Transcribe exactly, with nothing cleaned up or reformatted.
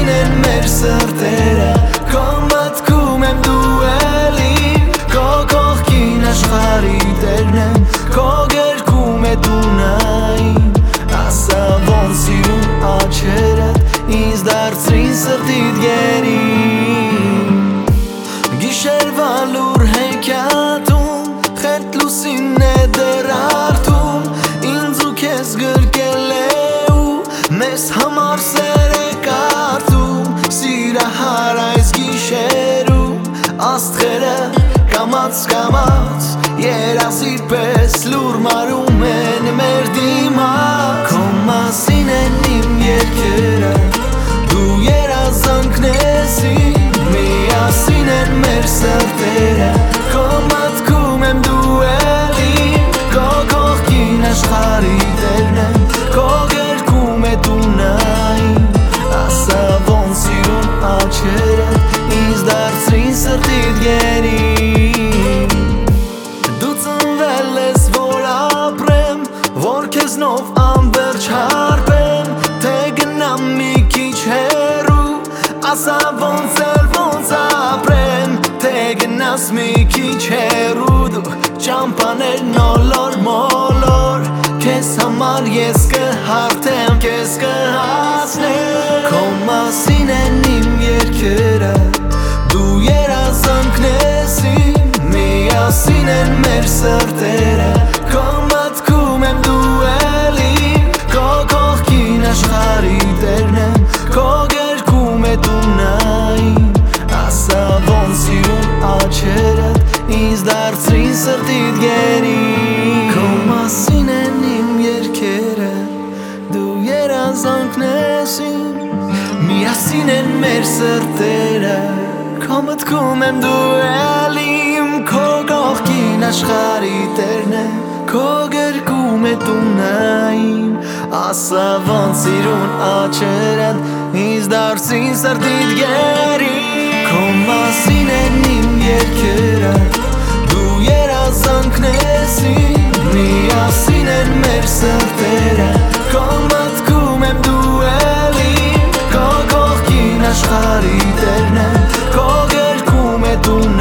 մասին են մեր սրտերը, քո մտքում եմ դու էլի, քո կողքին աշխարհի տերն եմ, քո գրքում է տունային, ասա ոնց սիրուն աչքերդ ինձ դարձրին սրտիդ գերին։ Գիշերվա լուր հեքիաթում խելք լուսին է դեռ արդում, ինձ ու քեզ գրկել է ու մեզ համար սեր է կարդում, սիրահար այս գիշերում աստղերը կամաց կամաց երազի պես լուր մարում են մեր դիմաց, քո մասին են իմ երգերը, դու երազանքն ես իմ, միասին են մեր սրտերը, քո մտքում եմ դու էլի, քո կողքին աշխարհի տերն եմ, քո գրքում է տունային, ասա ոնց սիրուն աչքերդ ինձ դարձրին սրտիդ գերին։ Դու ծնվել ես որ ապրեմ, որ քեզնով անվերջ հարբեմ, թե գնամ մի քիչ հեռու, ասա ոնց էլ ոնց ապրեմ, թե գնաս մի քիչ հեռու, դու ճամփաներ նոլոր մոլոր, քեզ համար ես կհարթեմ, քեզ կհասնեմ, քո մասին են իմ երգերը, դու երազանքն ես իմ, միասին են մեր սրտերը, քո մտքում եմ դու էլի, քո կողքին աշխարհի տերն եմ, քո գրքում է տունային, ասա ոնց սիրուն աչքերդ ինձ դարձրին սրտիդ գերին։ Քո մասին են իմ երգերը, դու երազանքն ես իմ, միասին են մեր սրտերը, քո մտքում եմ դու էլի, քո կողքին աշխարհի տերն եմ, քո գրքում է տունային, ասա ոնց սիրուն աչքերդ ինձ դարձրին սրտիդ գերին։ Քո մասին են իմ երգերը, դու երազանքն ես իմ, միասին են մեր սրտերը, քո մտքում եմ դու էլի, քո կողքին աշխարհի տերն եմ, քո գրքում է տունային,